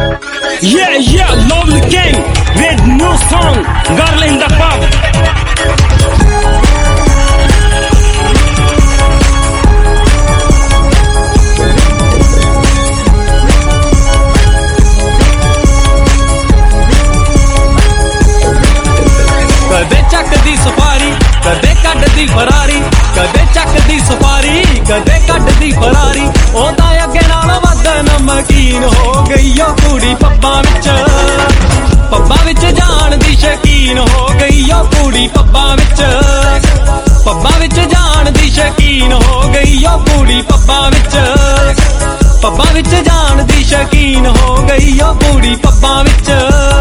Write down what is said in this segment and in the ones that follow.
Yeah, Lovely Gang with new song, Girl in the Pub. ਕਦੇ ਚੱਕਦੀ safari, ਕਦੇ ਕੱਢਦੀ Ferrari, ਕਦੇ ਚੱਕਦੀ ਸਫਾਰੀ, ਕਦੇ ਕੱਢਦੀ ਫਰਾਰੀ। ਉਹ ਤਾਂ ਅੱਗੇ ਨਾਲ ਵੱਧ ਨਮਕੀਨ ਹੋ ਗਈ ਓ ਕੁੜੀ ਪੱਬਾਂ ਵਿੱਚ, ਪੱਬਾਂ ਵਿੱਚ ਜਾਣ ਦੀ ਸ਼ੌਕੀਨ ਹੋ ਗਈ ਓ ਕੁੜੀ ਪੱਬਾਂ ਵਿੱਚ, ਪੱਬਾਂ ਵਿੱਚ ਜਾਣ ਦੀ ਸ਼ੌਕੀਨ ਹੋ ਗਈ ਓ ਕੁੜੀ ਪੱਬਾਂ ਵਿੱਚ, ਪੱਬਾਂ ਵਿੱਚ ਜਾਣ ਦੀ ਸ਼ੌਕੀਨ ਹੋ ਗਈ ਓ ਕੁੜੀ ਪੱਬਾਂ ਵਿੱਚ।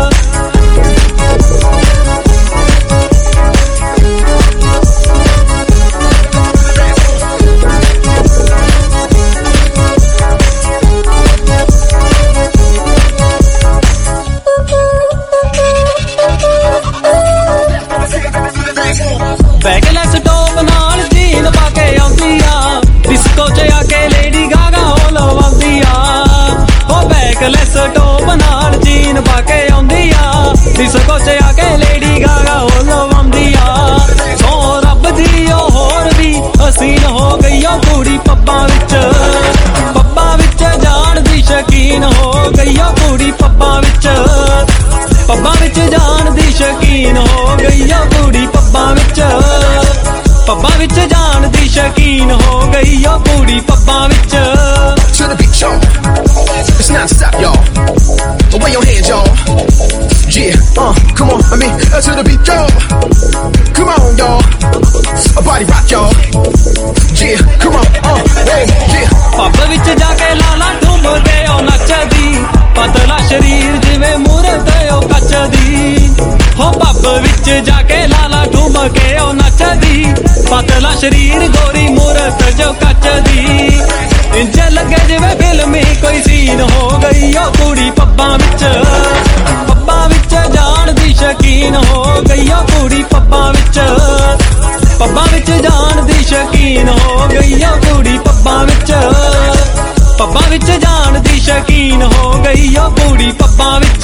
ਬੈਕਲੈਸ ਟੋਪ ਨਾਲ ਜੀਨ ਪਾ ਕੇ ਆਉਂਦੀ ਆ, ਡਿਸਕੋ 'ਚ ਆ ਕੇ ਲੇਡੀ ਗਾਗਾ ਹੋ ਲਵਾਉਂਦੀ ਆ। ਉਹ ਬੈਕਲੈਸ ਟੋਪ ਨਾਲ ਜੀਨ ਪਾ ਕੇ ਆਉਂਦੀ ਆ, ਡਿਸਕੋ 'ਚ ਆ ਕੇ ਲੇਡੀ ਗਾਗਾ ਹੋ ਲਵਾਉਂਦੀ ਆ। ਸੋ ਰੱਬ ਦੀ ਉਹ ਹੋਰ ਵੀ ਹਸੀਨ ਹੋ ਗਈ ਓ ਕੁੜੀ ਪੱਬਾਂ ਵਿੱਚ, ਪੱਬਾਂ ਵਿੱਚ ਜਾਣ ਦੀ ਸ਼ੌਕੀਨ ਹੋ ਗਈ ਓ ਕੁੜੀ ਪੱਬਾਂ ਵਿੱਚ, ਪੱਬਾਂ ਵਿੱਚ ਜਾਣ ਦੀ ਸ਼ੌਕੀਨ ਹੋ ਗਈ ਓ ਕੁੜੀ ਪੱਬਾਂ ਵਿੱਚ, ਪੱਬਾਂ ਵਿੱਚ ਜਾਣ ਦੀ ਸ਼ੌਕੀਨ ਹੋ ਗਈ ਓ ਕੁੜੀ ਪੱਬਾਂ ਵਿੱਚ। To the beat, y'all. It's not to stop, y'all. Away your hands, y'all. Yeah, come on, I mean, to the beat, y'all. Come on, y'all. A body rock, y'all. Yeah, come on, hey, yeah. Pub ਵਿੱਚ ਜਾ ਕੇ ਲਾਲਾ ਢੂੰਮ ਕੇ ਉਹ ਨੱਚਦੀ, ਪਤਲਾ ਸ਼ਰੀਰ ਜਿਵੇਂ ਮੂਰਤ ਉਹ ਕੱਚ ਦੀ। ਹੋ ਪੱਬ ਵਿੱਚ ਜਾ ਕੇ ਲਾਲਾ ਢੂੰਮ ਕੇ ਉਹ ਨੱਚਦੀ, ਪਤਲਾ ਸ਼ਰੀਰ ਗੋਰੀ ਮੂਰਤ ਜੋ ਕੱਚ ਦੀ। ਇੰਜ ਲੱਗੇ ਜਿਵੇਂ ਫਿਲਮੀ ਕੋਈ ਸੀਨ ਹੋ ਗਈ ਓ ਕੁੜੀ ਪੱਬਾਂ ਵਿੱਚ, ਪੱਬਾਂ ਵਿੱਚ ਜਾਣ ਦੀ ਸ਼ੌਕੀਨ ਹੋ ਗਈ ਓ ਕੁੜੀ ਪੱਬਾਂ ਵਿੱਚ, ਪੱਬਾਂ ਵਿੱਚ ਜਾਣ ਦੀ ਸ਼ੌਕੀਨ ਹੋ ਗਈ ਓ ਕੁੜੀ ਪੱਬਾਂ ਵਿੱਚ, ਪੱਬਾਂ ਵਿੱਚ ਜਾਣ ਦੀ ਸ਼ੌਕੀਨ ਹੋ ਗਈ ਓ ਕੁੜੀ ਪੱਬਾਂ ਵਿੱਚ।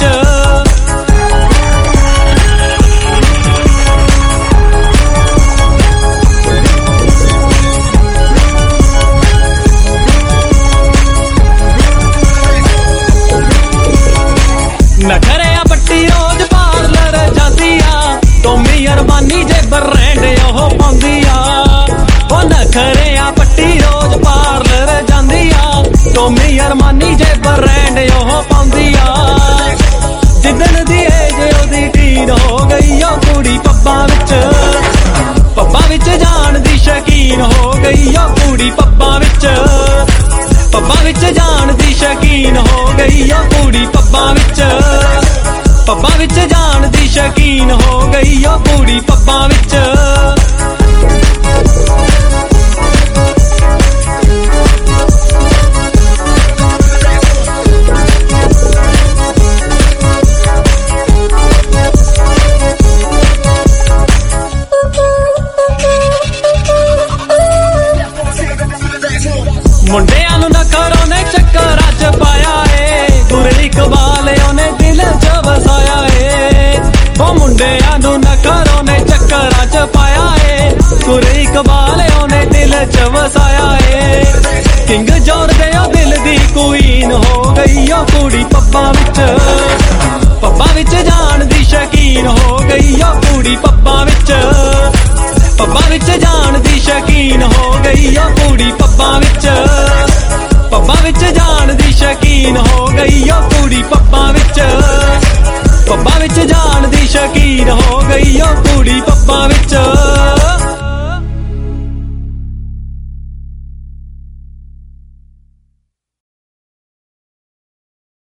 ਨਖਰਿਆ ਪੱਟੀ ਰੋਜ਼ ਪਾਰਲਰ ਜਾਂਦੀ ਆ, ਟੋਮੀ ਅਰਮਾਨੀ ਜੇ ਬਰੈਂਡ ਉਹ ਪਾਉਂਦੀ ਆ। ਉਹ ਨਖਰਿਆ ਪੱਟੀ ਰੋਜ਼ ਪਾਰਲਰ ਜਾਂਦੀ ਆ, ਟੋਮੀ ਅਰਮਾਨੀ ਜੇ ਬਰੈਂਡ ਉਹ ਪਾਉਂਦੀ ਆ। ਜਿੱਦਣ ਦੀ ਏਜ ਉਹਦੀ ਟੀਨ ਹੋ ਗਈ ਓ ਕੁੜੀ ਪੱਬਾਂ ਵਿੱਚ, ਪੱਬਾਂ ਵਿੱਚ ਜਾਣ ਦੀ ਸ਼ੌਕੀਨ ਹੋ ਗਈ ਓ ਕੁੜੀ ਪੱਬਾਂ ਵਿੱਚ, ਪੱਬਾਂ ਵਿੱਚ ਜਾਣ ਦੀ ਸ਼ੌਕੀਨ ਹੋ ਗਈ ਓ ਕੁੜੀ ਪੱਬਾਂ ਵਿੱਚ, ਪੱਬਾਂ ਵਿੱਚ ਜਾਣ ਦੀ ਸ਼ੌਕੀਨ ਹੋ ਗਈ ਓ ਕੁੜੀ ਪੱਬਾਂ ਵਿੱਚ। ਮੁੰਡਿਆਂ ਨੂੰ ਨਖਰੋਂ ਨੇ ਚੱਕਰਾਂ 'ਚ ਪਾਇਆ ਏ, ਗੁਰਲੀ ਕਬਾਲ ਉਹਨੇ ਦਿਲ 'ਚ ਵਸਾਇਆ ਏ। ਉਹ ਮੁੰਡਿਆਂ ਨੂੰ ਨਖਰੋਂ ਨੇ ਚੱਕਰਾਂ 'ਚ ਪਾਇਆ ਏ, ਗੁਰਲੀ ਕਬਾਲ ਉਹਨੇ ਦਿਲ 'ਚ ਵਸਾਇਆ ਏ। ਕਿੰਗ ਜੋਰ ਦੇ ਉਹ ਦਿਲ ਦੀ ਕੁਈਨ ਹੋ ਗਈ ਓ ਕੁੜੀ ਪੱਬਾਂ ਵਿੱਚ, ਪੱਬਾਂ ਵਿੱਚ ਜਾਣ ਦੀ ਸ਼ੌਕੀਨ ਹੋ ਗਈ ਓ ਕੁੜੀ ਪੱਬਾਂ ਵਿੱਚ, ਪੱਬਾਂ ਵਿੱਚ ਜਾਣ ਦੀ ਸ਼ੌਕੀਨ ਹੋ ਗਈ ਓ ਕੁੜੀ ਪੱਬਾਂ ਵਿੱਚ, ਪੱਬਾਂ ਵਿੱਚ ਜਾਣ ਦੀ ਸ਼ੌਕੀਨ ਹੋ ਗਈ ਓ ਕੁੜੀ ਪੱਬਾਂ ਵਿੱਚ, ਪੱਬਾਂ ਵਿੱਚ ਜਾਣ ਦੀ ਸ਼ੌਕੀਨ ਹੋ ਗਈ ਓ ਕੁੜੀ ਪੱਬਾਂ ਵਿੱਚ।